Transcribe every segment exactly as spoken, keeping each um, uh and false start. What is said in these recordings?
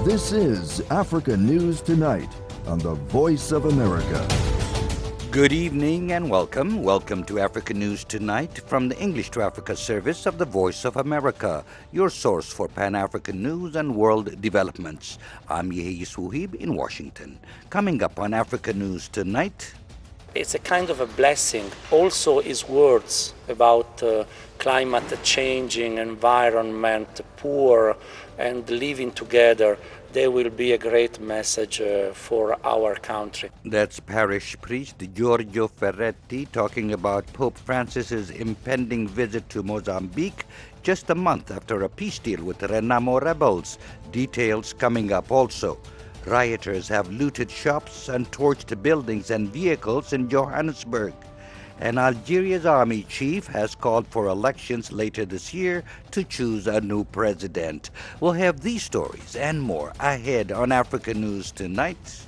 This is Africa News Tonight on the Voice of America. Good evening and welcome. Welcome to Africa News Tonight from the English to Africa service of the Voice of America, your source for Pan-African news and world developments. I'm Yehi Suhib in Washington. Coming up on Africa News Tonight. It's a kind of a blessing. Also his words about uh, climate changing, environment, poor, and living together. They will be a great message uh, for our country. That's parish priest Giorgio Ferretti talking about Pope Francis's impending visit to Mozambique just a month after a peace deal with the Renamo rebels. Details coming up also. Rioters have looted shops and torched buildings and vehicles in Johannesburg. And Algeria's army chief has called for elections later this year to choose a new president. We'll have these stories and more ahead on Africa News Tonight.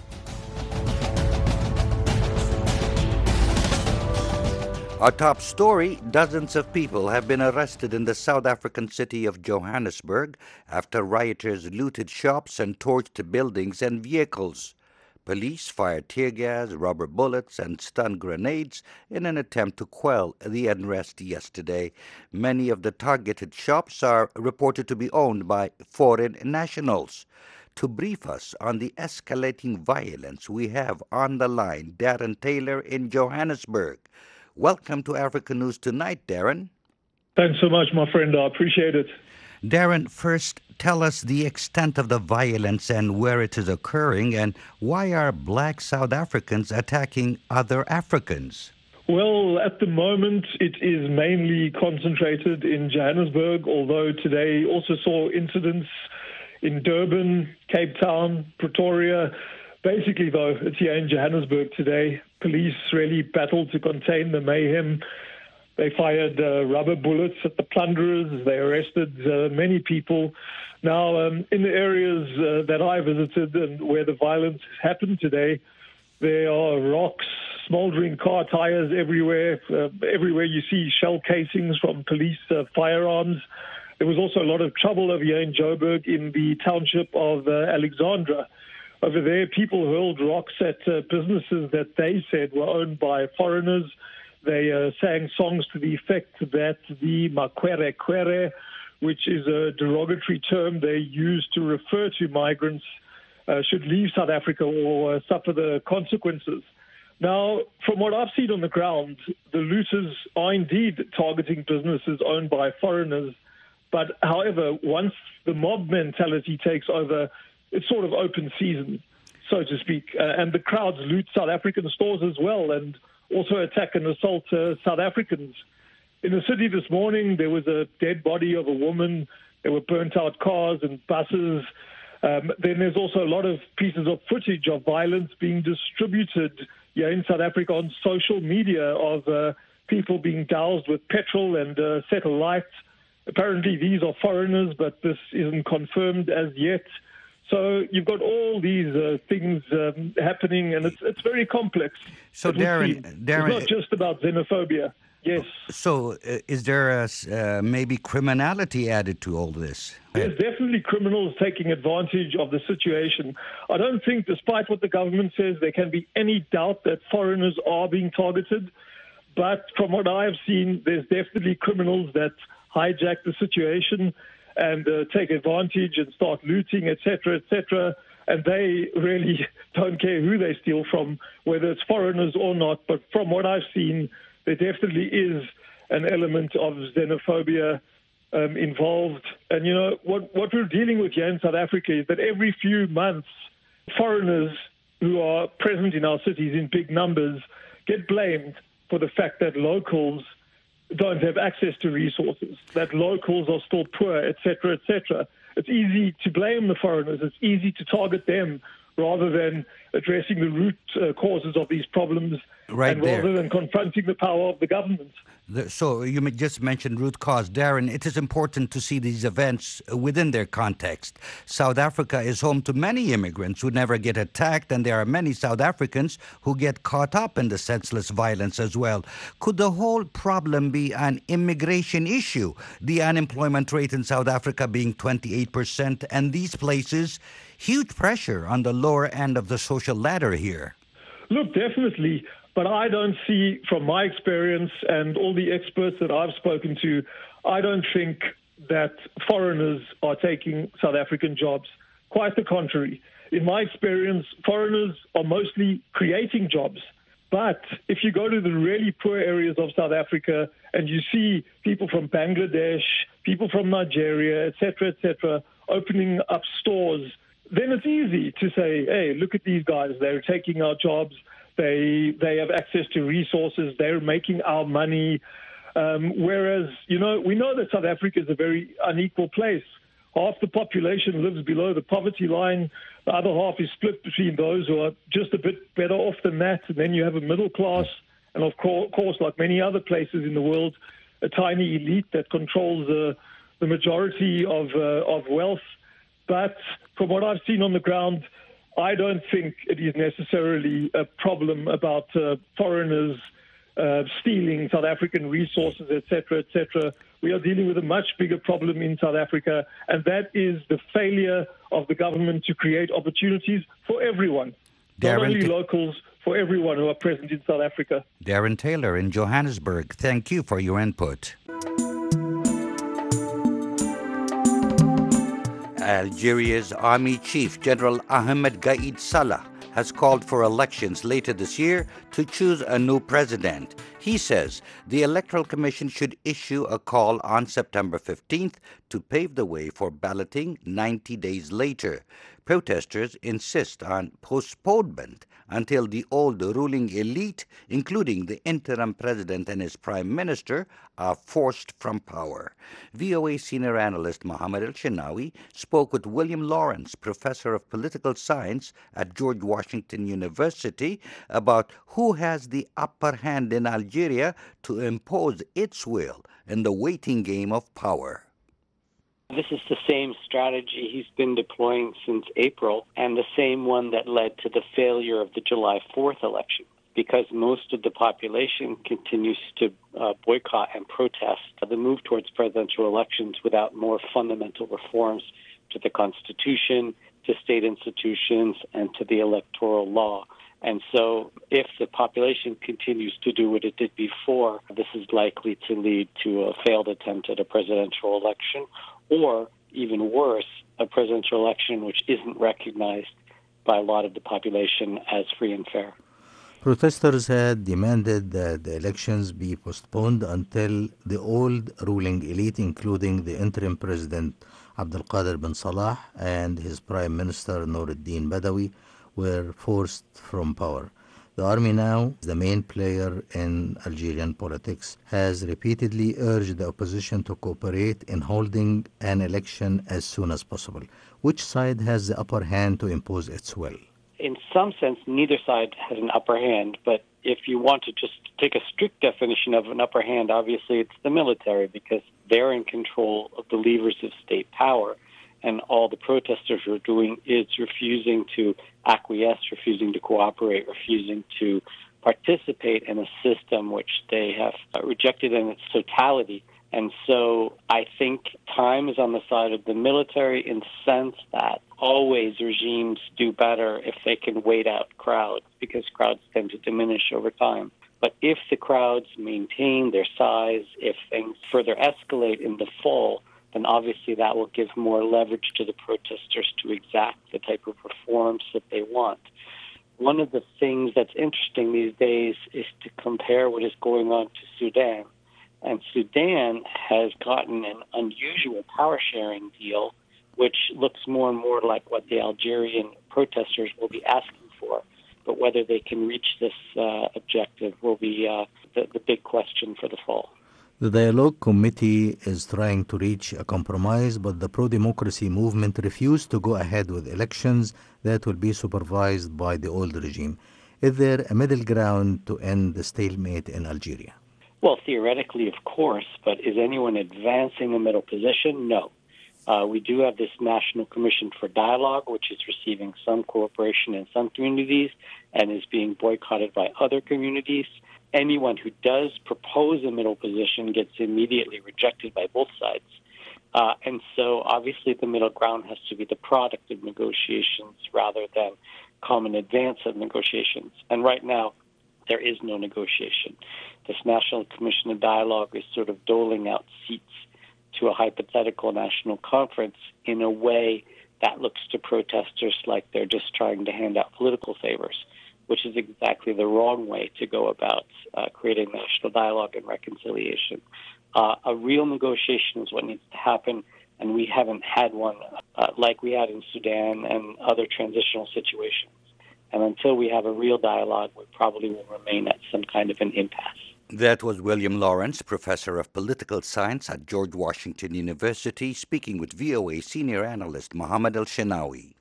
Our top story, dozens of people have been arrested in the South African city of Johannesburg after rioters looted shops and torched buildings and vehicles. Police fired tear gas, rubber bullets, and stun grenades in an attempt to quell the unrest yesterday. Many of the targeted shops are reported to be owned by foreign nationals. To brief us on the escalating violence, we have on the line Darren Taylor in Johannesburg. Welcome to Africa News Tonight, Darren. Thanks so much, my friend. I appreciate it. Darren, first, tell us the extent of the violence and where it is occurring, and why are black South Africans attacking other Africans? Well, at the moment, it is mainly concentrated in Johannesburg, although today also saw incidents in Durban, Cape Town, Pretoria. Basically, though, it's here in Johannesburg today. Police really battled to contain the mayhem. They fired uh, rubber bullets at the plunderers. They arrested uh, many people. Now, um, in the areas uh, that I visited and where the violence happened today, there are rocks, smoldering car tires everywhere. Uh, everywhere you see shell casings from police uh, firearms. There was also a lot of trouble over here in Joburg in the township of uh, Alexandra. Over there, people hurled rocks at uh, businesses that they said were owned by foreigners. They uh, sang songs to the effect that the makwere kwere, which is a derogatory term they use to refer to migrants, uh, should leave South Africa or uh, suffer the consequences. Now, from what I've seen on the ground, the looters are indeed targeting businesses owned by foreigners. But however, once the mob mentality takes over, it's sort of open season, so to speak. Uh, and the crowds loot South African stores as well and also attack and assault uh, South Africans. In the city this morning, there was a dead body of a woman. There were burnt-out cars and buses. Um, then there's also a lot of pieces of footage of violence being distributed here in South Africa on social media of uh, people being doused with petrol and uh, set alight. Apparently, these are foreigners, but this isn't confirmed as yet. So you've got all these uh, things um, happening, and it's it's very complex. So, Darren, Darren, it's not just about xenophobia. Yes. So, uh, is there a, uh, maybe criminality added to all this? There's definitely criminals taking advantage of the situation. I don't think, despite what the government says, there can be any doubt that foreigners are being targeted. But from what I've seen, there's definitely criminals that hijack the situation and uh, take advantage and start looting, et cetera, et cetera. And they really don't care who they steal from, whether it's foreigners or not. But from what I've seen, there definitely is an element of xenophobia um, involved. And, you know, what, what we're dealing with here in South Africa is that every few months, foreigners who are present in our cities in big numbers get blamed for the fact that locals don't have access to resources, that locals are still poor, et cetera, et cetera. It's easy to blame the foreigners. It's easy to target them rather than addressing the root uh, causes of these problems Right and there. rather than confronting the power of the government. The, so you just mentioned root cause. Darren, it is important to see these events within their context. South Africa is home to many immigrants who never get attacked, and there are many South Africans who get caught up in the senseless violence as well. Could the whole problem be an immigration issue? The unemployment rate in South Africa being twenty-eight percent, and these places, huge pressure on the lower end of the social ladder here. Look, definitely. But I don't see, from my experience and all the experts that I've spoken to, I don't think that foreigners are taking South African jobs. Quite the contrary. In my experience, foreigners are mostly creating jobs. But if you go to the really poor areas of South Africa and you see people from Bangladesh, people from Nigeria, et cetera, et cetera, opening up stores, then it's easy to say, hey, look at these guys. They're taking our jobs. They they have access to resources. They're making our money. Um, whereas, you know, we know that South Africa is a very unequal place. Half the population lives below the poverty line. The other half is split between those who are just a bit better off than that. And then you have a middle class. And of course, like many other places in the world, a tiny elite that controls uh, the majority of uh, of wealth. But from what I've seen on the ground, I don't think it is necessarily a problem about uh, foreigners uh, stealing South African resources, et cetera, et cetera. We are dealing with a much bigger problem in South Africa, and that is the failure of the government to create opportunities for everyone, Darren not only T- locals, for everyone who are present in South Africa. Darren Taylor in Johannesburg, thank you for your input. Algeria's army chief, General Ahmed Gaid Salah, has called for elections later this year to choose a new president. He says the Electoral Commission should issue a call on September fifteenth to pave the way for balloting ninety days later. Protesters insist on postponement until the old ruling elite, including the interim president and his prime minister, are forced from power. V O A senior analyst Mohammed El-Shenawi spoke with William Lawrence, professor of political science at George Washington University, about who has the upper hand in Algeria to impose its will in the waiting game of power. This is the same strategy he's been deploying since April, and the same one that led to the failure of the July fourth election, because most of the population continues to uh, boycott and protest the move towards presidential elections without more fundamental reforms to the Constitution, to state institutions, and to the electoral law. And so if the population continues to do what it did before, this is likely to lead to a failed attempt at a presidential election, or, even worse, a presidential election which isn't recognized by a lot of the population as free and fair. Protesters had demanded that the elections be postponed until the old ruling elite, including the interim president Abdelkader bin Salah and his prime minister Noureddin Badawi, were forced from power. The army now, the main player in Algerian politics, has repeatedly urged the opposition to cooperate in holding an election as soon as possible. Which side has the upper hand to impose its will? In some sense, neither side has an upper hand, but if you want to just take a strict definition of an upper hand, obviously it's the military, because they're in control of the levers of state power. And all the protesters are doing is refusing to acquiesce, refusing to cooperate, refusing to participate in a system which they have rejected in its totality. And so I think time is on the side of the military, in the sense that always regimes do better if they can wait out crowds, because crowds tend to diminish over time. But if the crowds maintain their size, if things further escalate in the fall, then obviously that will give more leverage to the protesters to exact the type of reforms that they want. One of the things that's interesting these days is to compare what is going on to Sudan. And Sudan has gotten an unusual power-sharing deal, which looks more and more like what the Algerian protesters will be asking for. But whether they can reach this uh, objective will be uh, the, the big question for the fall. The Dialogue Committee is trying to reach a compromise, but the pro-democracy movement refused to go ahead with elections that will be supervised by the old regime. Is there a middle ground to end the stalemate in Algeria? Well, theoretically, of course, but is anyone advancing a middle position? No. Uh, we do have this National Commission for Dialogue, which is receiving some cooperation in some communities and is being boycotted by other communities. Anyone who does propose a middle position gets immediately rejected by both sides. Uh, and so, obviously, the middle ground has to be the product of negotiations rather than come in advance of negotiations. And right now, there is no negotiation. This National Commission of Dialogue is sort of doling out seats to a hypothetical national conference in a way that looks to protesters like they're just trying to hand out political favors, which is exactly the wrong way to go about uh, creating national dialogue and reconciliation. Uh, a real negotiation is what needs to happen, and we haven't had one uh, like we had in Sudan and other transitional situations. And until we have a real dialogue, we probably will remain at some kind of an impasse. That was William Lawrence, professor of political science at George Washington University, speaking with V O A senior analyst Mohammed El-Shenawi.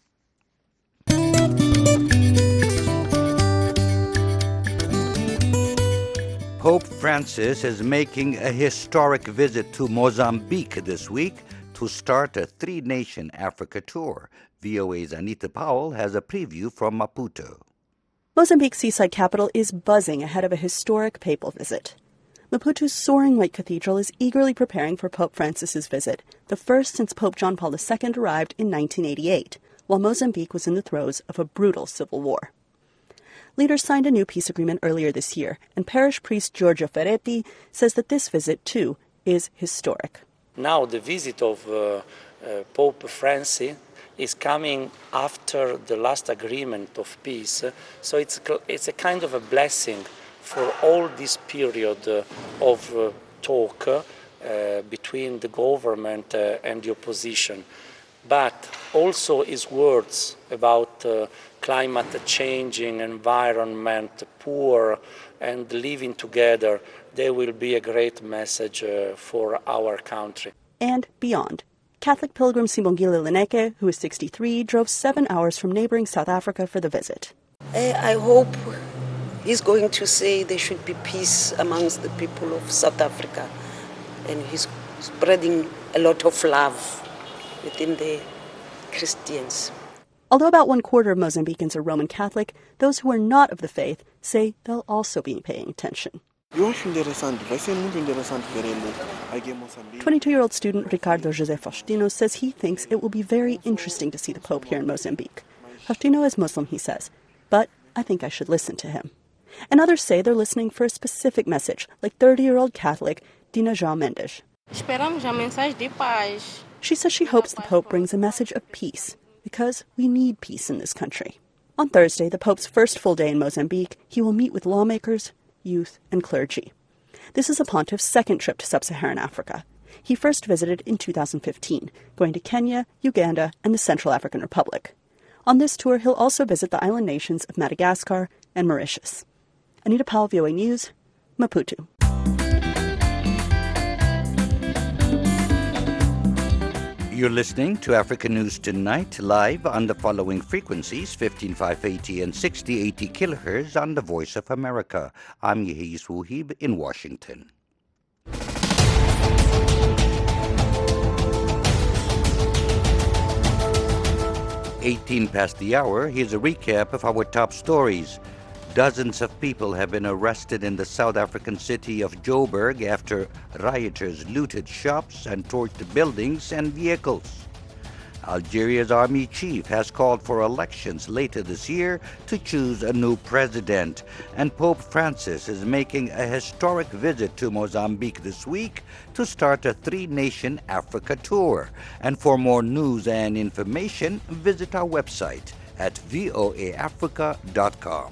Pope Francis is making a historic visit to Mozambique this week to start a three-nation Africa tour. V O A's Anita Powell has a preview from Maputo. Mozambique's seaside capital is buzzing ahead of a historic papal visit. Maputo's soaring white cathedral is eagerly preparing for Pope Francis's visit, the first since Pope John Paul the Second arrived in nineteen eighty-eight, while Mozambique was in the throes of a brutal civil war. Leaders signed a new peace agreement earlier this year, and parish priest Giorgio Ferretti says that this visit, too, is historic. Now the visit of uh, uh, Pope Francis is coming after the last agreement of peace, so it's, it's a kind of a blessing for all this period uh, of uh, talk uh, between the government uh, and the opposition. But also his words about uh, climate changing, environment, poor, and living together, they will be a great message uh, for our country. And beyond. Catholic pilgrim Sibongile Leneke, who is sixty-three, drove seven hours from neighboring South Africa for the visit. I hope he's going to say there should be peace amongst the people of South Africa. And he's spreading a lot of love within the Christians. Although about one quarter of Mozambicans are Roman Catholic, those who are not of the faith say they'll also be paying attention. twenty-two-year-old student Ricardo José Faustino says he thinks it will be very interesting to see the Pope here in Mozambique. Faustino is Muslim, he says, but I think I should listen to him. And others say they're listening for a specific message, like thirty-year-old Catholic Dina João Mendes. She says she hopes the Pope brings a message of peace, because we need peace in this country. On Thursday, the Pope's first full day in Mozambique, he will meet with lawmakers, youth, and clergy. This is a pontiff's second trip to sub-Saharan Africa. He first visited in two thousand fifteen, going to Kenya, Uganda, and the Central African Republic. On this tour, he'll also visit the island nations of Madagascar and Mauritius. Anita Powell, V O A News, Maputo. You're listening to Africa News Tonight, live on the following frequencies, fifteen five eighty and sixty eighty kilohertz on the Voice of America. I'm Yehis Wuhib in Washington. eighteen past the hour, here's a recap of our top stories. Dozens of people have been arrested in the South African city of Joburg after rioters looted shops and torched buildings and vehicles. Algeria's army chief has called for elections later this year to choose a new president. And Pope Francis is making a historic visit to Mozambique this week to start a three-nation Africa tour. And for more news and information, visit our website at voa africa dot com.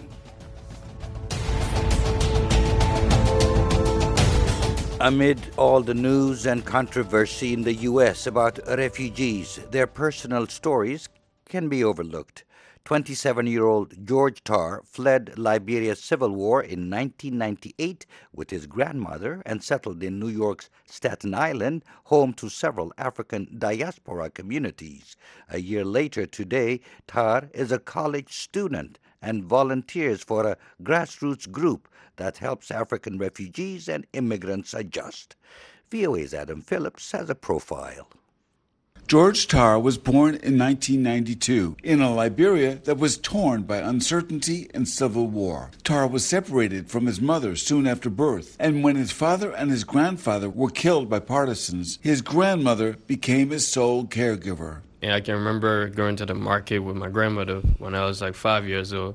Amid all the news and controversy in the U S about refugees, their personal stories can be overlooked. twenty-seven-year-old George Tarr fled Liberia's civil war in nineteen ninety-eight with his grandmother and settled in New York's Staten Island, home to several African diaspora communities. A year later today, Tarr is a college student and volunteers for a grassroots group that helps African refugees and immigrants adjust. V O A's Adam Phillips has a profile. George Tarr was born in nineteen ninety-two in a Liberia that was torn by uncertainty and civil war. Tarr was separated from his mother soon after birth, and when his father and his grandfather were killed by partisans, his grandmother became his sole caregiver. And I can remember going to the market with my grandmother when I was like five years old,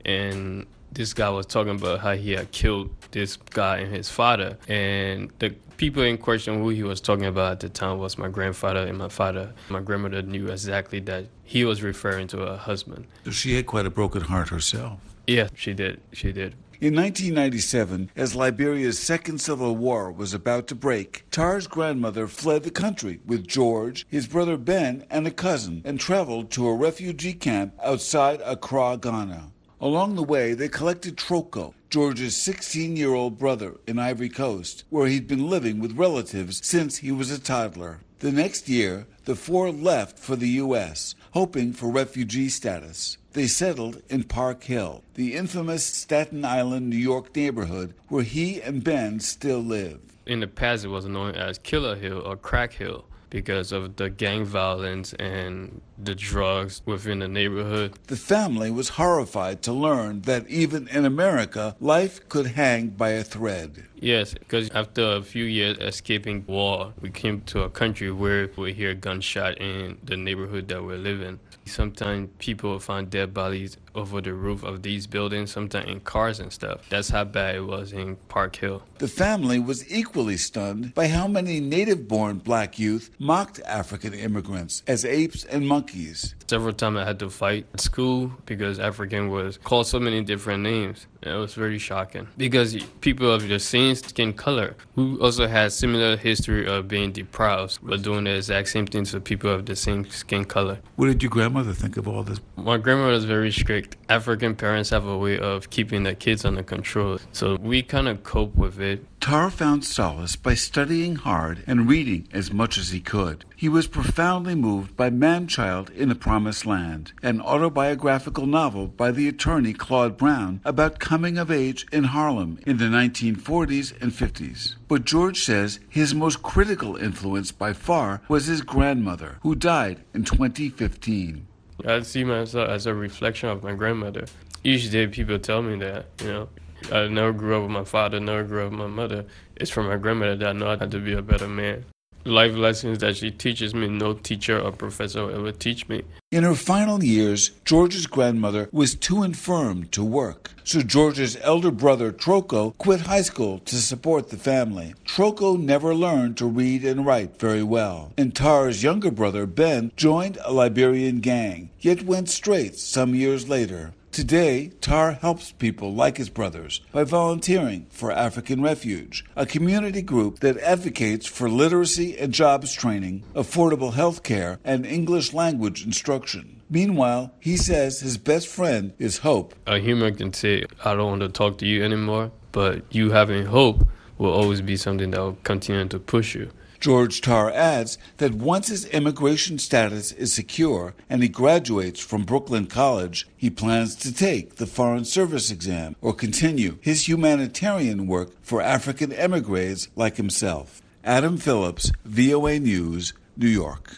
and this guy was talking about how he had killed this guy and his father, and the people in question who he was talking about at the time was my grandfather and my father. My grandmother knew exactly that he was referring to her husband. So she had quite a broken heart herself. Yeah, she did. She did. In nineteen ninety-seven, as Liberia's second civil war was about to break, Tarr's grandmother fled the country with George, his brother Ben, and a cousin, and traveled to a refugee camp outside Accra, Ghana. Along the way, they collected Troko, George's sixteen-year-old brother, in Ivory Coast, where he'd been living with relatives since he was a toddler. The next year, the four left for the U S, hoping for refugee status. They settled in Park Hill, the infamous Staten Island, New York neighborhood where he and Ben still live. In the past, it was known as Killer Hill or Crack Hill, because of the gang violence and the drugs within the neighborhood. The family was horrified to learn that even in America, life could hang by a thread. Yes, because after a few years escaping war, we came to a country where we hear gunshot in the neighborhood that we live in. Sometimes people will find dead bodies over the roof of these buildings, sometimes in cars and stuff. That's how bad it was in Park Hill. The family was equally stunned by how many native-born black youth mocked African immigrants as apes and monkeys. Several times I had to fight at school because African was called so many different names. It was very shocking because people of the same skin color who also had similar history of being deprived were doing the exact same things to people of the same skin color. What did your grandmother think of all this? My grandmother was very strict. African parents have a way of keeping their kids under control, so we kind of cope with it. Tarr found solace by studying hard and reading as much as he could. He was profoundly moved by Man-Child in the Promised Land, an autobiographical novel by the attorney Claude Brown about coming of age in Harlem in the nineteen forties and fifties. But George says his most critical influence by far was his grandmother, who died in twenty fifteen. I see myself as a reflection of my grandmother. Each day people tell me that, you know, I never grew up with my father, never grew up with my mother. It's from my grandmother that I know how to be a better man. Life lessons that she teaches me, no teacher or professor will ever teach me. In her final years, George's grandmother was too infirm to work. So George's elder brother, Troko, quit high school to support the family. Troko never learned to read and write very well. And Tarr's younger brother, Ben, joined a Liberian gang, yet went straight some years later. Today, Tarr helps people like his brothers by volunteering for African Refuge, a community group that advocates for literacy and jobs training, affordable health care, and English language instruction. Meanwhile, he says his best friend is hope. A human can say, I don't want to talk to you anymore, but you having hope will always be something that will continue to push you. George Tarr adds that once his immigration status is secure and he graduates from Brooklyn College, he plans to take the Foreign Service exam or continue his humanitarian work for African emigres like himself. Adam Phillips, V O A News, New York.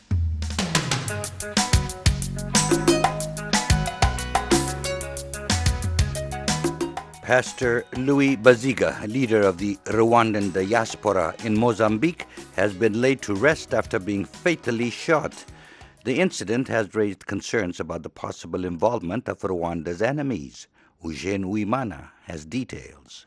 Pastor Louis Baziga, leader of the Rwandan diaspora in Mozambique, has been laid to rest after being fatally shot. The incident has raised concerns about the possible involvement of Rwanda's enemies. Eugene Uimana has details.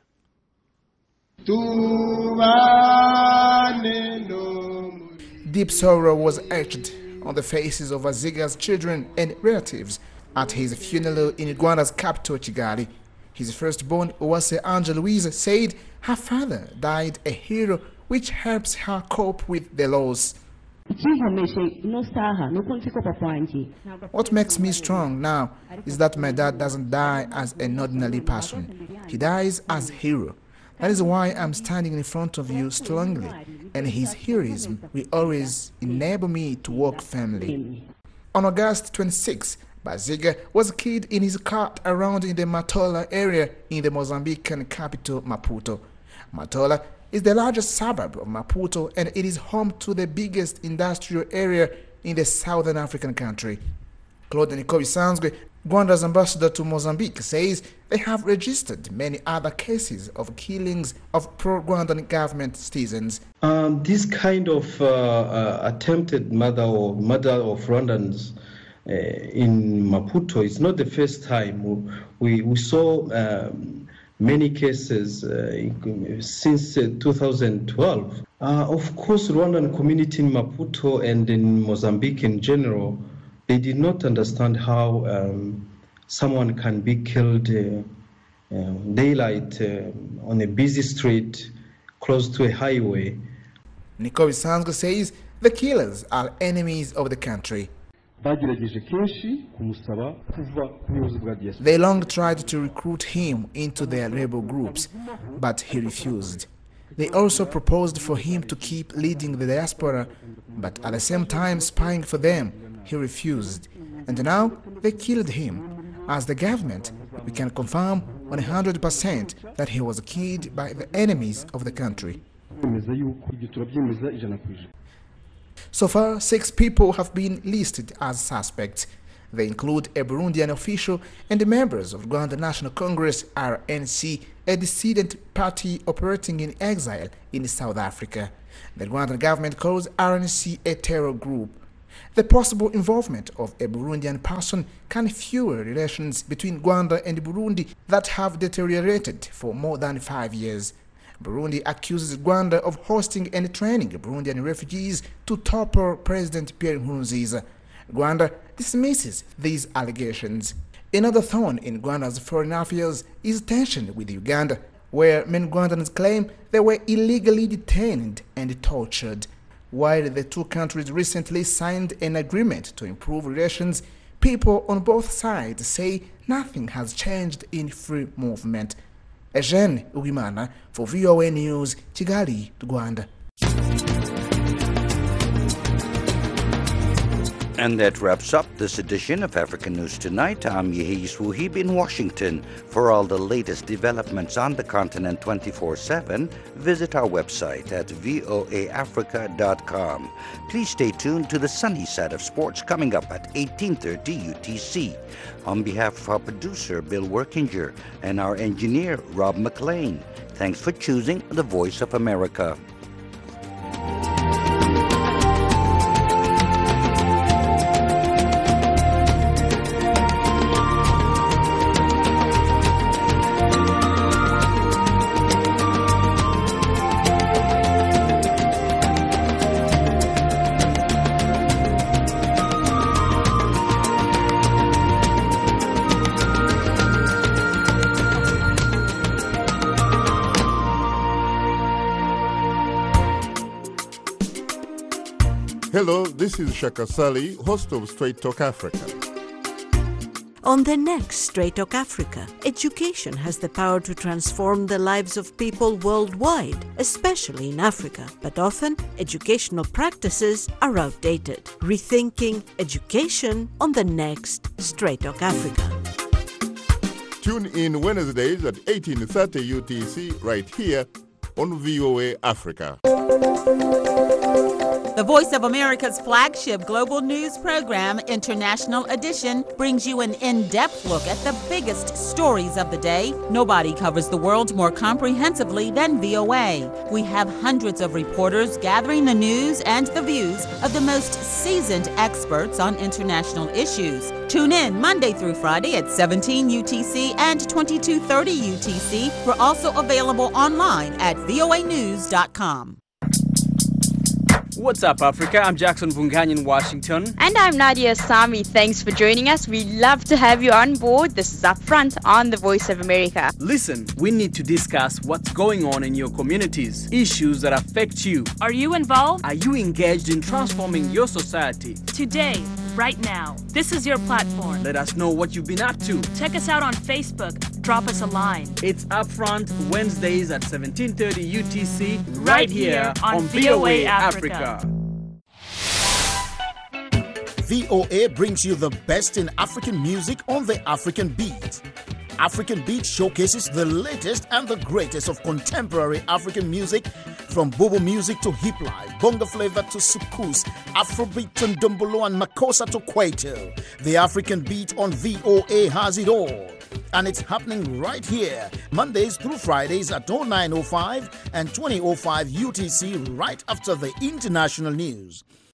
Deep sorrow was etched on the faces of Baziga's children and relatives at his funeral in Rwanda's capital, Kigali. His firstborn, Uwase Angel Louise, said her father died a hero, which helps her cope with the loss. What makes me strong now is that my dad doesn't die as an ordinary person. He dies as a hero. That is why I'm standing in front of you strongly, and his heroism will always enable me to walk firmly. On August twenty-sixth, Baziga was killed in his cart around in the Matola area in the Mozambican capital, Maputo. Matola is the largest suburb of Maputo, and it is home to the biggest industrial area in the southern African country. Claude Nikobisanzwe, Rwanda's ambassador to Mozambique, says they have registered many other cases of killings of pro-Rwandan government citizens. Um, this kind of uh, uh, attempted murder or murder of Rwandans uh, in Maputo is not the first time. We, we saw um, many cases uh, since uh, two thousand twelve. Uh, of course, Rwandan community in Maputo and in Mozambique in general, they did not understand how um, someone can be killed uh, uh, daylight uh, on a busy street close to a highway. Nikobisanzwe says the killers are enemies of the country. They long tried to recruit him into their rebel groups, but he refused. They also proposed for him to keep leading the diaspora, but at the same time spying for them. He refused, and now they killed him. As the government, we can confirm one hundred percent that he was killed by the enemies of the country. So far, six people have been listed as suspects. They include a Burundian official and members of Rwanda National Congress R N C, a dissident party operating in exile in South Africa. The Rwandan government calls R N C a terror group. The possible involvement of a Burundian person can fuel relations between Rwanda and Burundi that have deteriorated for more than five years. Burundi accuses Rwanda of hosting and training Burundian refugees to topple President Pierre Nkurunziza. Rwanda dismisses these allegations. Another thorn in Rwanda's foreign affairs is tension with Uganda, where many Rwandans claim they were illegally detained and tortured. While the two countries recently signed an agreement to improve relations, people on both sides say nothing has changed in free movement. Eugene Uwimana for V O A News, Kigali, Rwanda. And that wraps up this edition of African News Tonight. I'm Yehis Wuhib in Washington. For all the latest developments on the continent twenty-four seven, visit our website at voa africa dot com. Please stay tuned to the sunny side of sports coming up at eighteen thirty U T C. On behalf of our producer, Bill Workinger, and our engineer, Rob McLean, thanks for choosing the Voice of America. Hello, this is Shaka Sali, host of Straight Talk Africa. On the next Straight Talk Africa, education has the power to transform the lives of people worldwide, especially in Africa. But often, educational practices are outdated. Rethinking education on the next Straight Talk Africa. Tune in Wednesdays at eighteen thirty U T C right here on V O A Africa. The Voice of America's flagship global news program, International Edition, brings you an in-depth look at the biggest stories of the day. Nobody covers the world more comprehensively than V O A. We have hundreds of reporters gathering the news and the views of the most seasoned experts on international issues. Tune in Monday through Friday at seventeen U T C and twenty-two thirty U T C. We're also available online at voa news dot com. What's up, Africa? I'm Jackson Vunganyi in Washington. And I'm Nadia Sami. Thanks for joining us. We love to have you on board. This is Upfront on the Voice of America. Listen, we need to discuss what's going on in your communities, issues that affect you. Are you involved? Are you engaged in transforming your society? Today, right now, this is your platform. Let us know what you've been up to. Check us out on Facebook. Drop us a line. It's Upfront Wednesdays at seventeen thirty U T C, right, right here on, on V O A Africa. V O A brings you the best in African music on the African Beat. African Beat showcases the latest and the greatest of contemporary African music, from Bobo music to hip life, bongo flavor to soukous, Afrobeat to ndombolo and makossa to kwaito. The African Beat on V O A has it all. And it's happening right here, Mondays through Fridays at oh nine oh five and twenty oh five U T C, right after the international news.